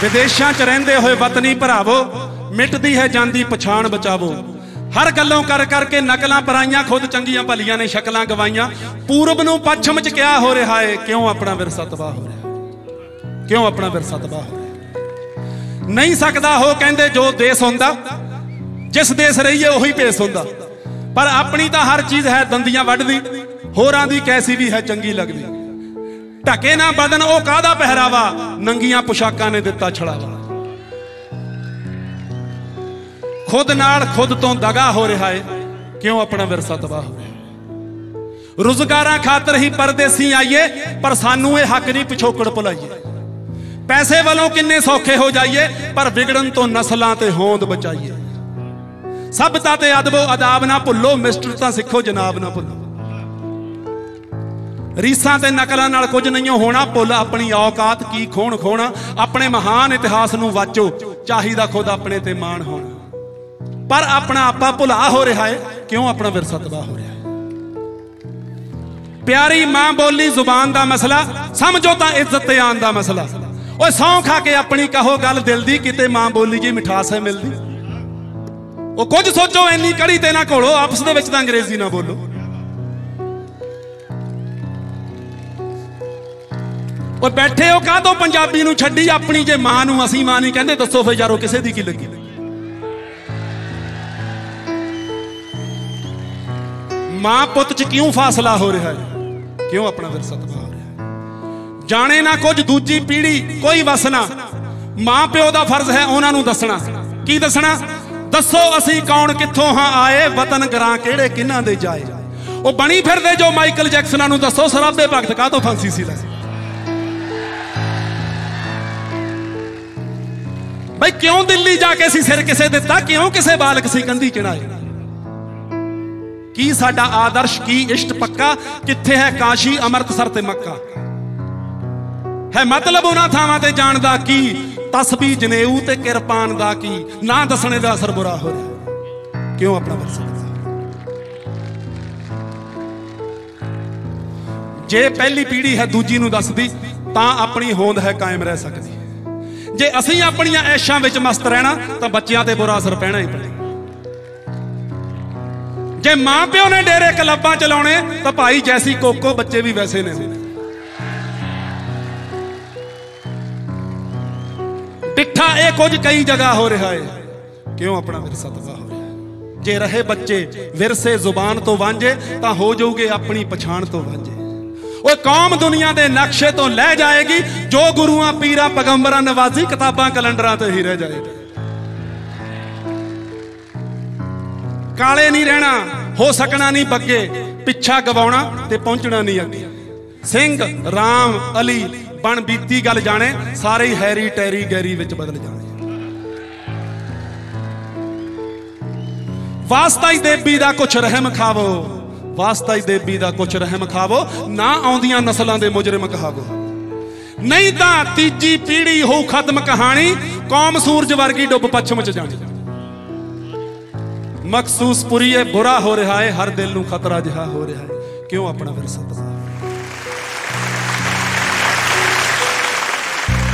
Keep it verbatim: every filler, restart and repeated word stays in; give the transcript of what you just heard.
विदेशों च रहिंदे होए वतनी भरावो, मिटदी है जांदी पछाण बचावो। हर गल्लों कर करके नकलां पराइयां, खुद चंगियां भलियां ने शकलां गवाइयां। पूरब नूं पश्चिम च क्या हो रहा है, क्यों अपना विरसा तबाह हो रहा है, क्यों अपना विरसा तबाह हो रहा है। नहीं सकदा हो कहंदे जो देश हुंदा, जिस देश रहीए उही भेस हुंदा। पर अपनी तो हर चीज़ है दंदियां वड्डदी, होरां दी कैसी भी है चंगी लगदी। ढके ना बदन ओ कादा पहरावा, नंगियां पोशाकां ने दिता छड़ावा। खुद नाल खुद तो दगा हो रहा है, क्यों अपना विरसा तबाह हो रहा है। रुजगारां खातर ही परदेसी आइए, पर सानू ये हक नहीं पिछोकड़ भुलाइए। पैसे वालों किन्ने सौखे हो जाइए, पर विगड़न तो नस्लां ते होंद बचाइए। सभता ते अदबो अदाब ना भुलो, मिस्टरता सिखो जनाब ना भुलो। रीसां ते नकलां नाल कुछ नहीं होना, भुल अपनी औकात की खोण खोना। अपने महान इतिहास नूं वाचो, चाहिदा खुद अपने ते माण होना। पर अपना आपा भुला हो रहा है, क्यों अपना विरसा तबाह हो रहा है। प्यारी मां बोली जुबान दा मसला, समझो तां इज्जत ते आन दा मसला। ओए सौं खा के अपनी कहो गल दिल दी, किते मां बोली जी मिठास है मिलदी। ओ कुछ सोचो, इन्नी कड़ी ते ना घोलो, आपस दे विच तां अंग्रेजी ना बोलो। ओ बैठे हो काह तो पंजाबी नूं छड्डी, अपनी जे मां नूं असीं मां नहीं कहंदे, दसो फिर यारो किसे दी की लगी। मां पुत च क्यों फासला हो रहा है, क्यों अपना विरसा तबाह हो रहा है। जाने ना कुछ दूजी पीढ़ी कोई वसना, मां प्यो दा फर्ज है उन्हां नूं दसना। की दसना, दसो असी कौन कित्थों हां आए, वतन गरां किहड़े किन्हां दे जाए। ओ बनी फिरदे जो माइकल जैक्सनां नूं दसो, सराबे भगत काह तों फांसी सी लै। भाई क्यों दिल्ली जाके सी सिर किसे दिता, क्यों किसे बालक सी कंधी चढ़ाए। की साडा आदर्श, की इष्ट पक्का, कित्थे है काशी अमृतसर ते मक्का। है मतलब उन्हां थावां ते जाण दा की, तस्बीह जनेऊ ते किरपान दा की। ना दसणे दा असर बुरा हो रहा, क्यों अपना विरसा। जे पहली पीढ़ी है दूजी नूं दसदी, तां अपनी होंद है कायम रह सकदी। जे असीं अपनियां ऐशां विच मस्त रहना, तां बच्चियां ते बुरा असर पैना ही पैना। जे मां प्यो ने डेरे क्लबां चलाउणे, तां भाई जैसी कोको बच्चे भी वैसे ने। डिठा ये कुछ कई जगह हो रहा है, क्यों अपना विरसा तबाह हो रहा है। जे रहे बच्चे विरसे जुबान तो वांझे, तां हो जाओगे अपनी पछाण तो वांझे। वो कौम दुनिया दे नक्शे तो लै जाएगी, जो गुरुआं पीरा पैगंबरां नवाजी किताबां कैलेंडरां ते ही रह जाएगी। काले नहीं रहना, हो सकना नहीं बग्गे, पिछा गवाउणा ते पहुंचना नहीं अगे। सिंह राम अली बन बीती गल जाने, सारे ही हैरी टैरी गैरी विच बदल जाने। वास्ता ही देवी दा कुछ रहम खावो, वास्ता ही देवी दा कुछ रहम खावो। ना आउंदियां नस्लां दे मुजरिम कहावो, नहीं तां तीजी पीढ़ी हो खत्म कहानी। कौम सूरज वर्गी डुब पश्चिम च जानी। मखसूस पुरी बुरा हो रहा है, हर दिल नूं खतरा जिहा हो रहा है, क्यों अपना विरसा।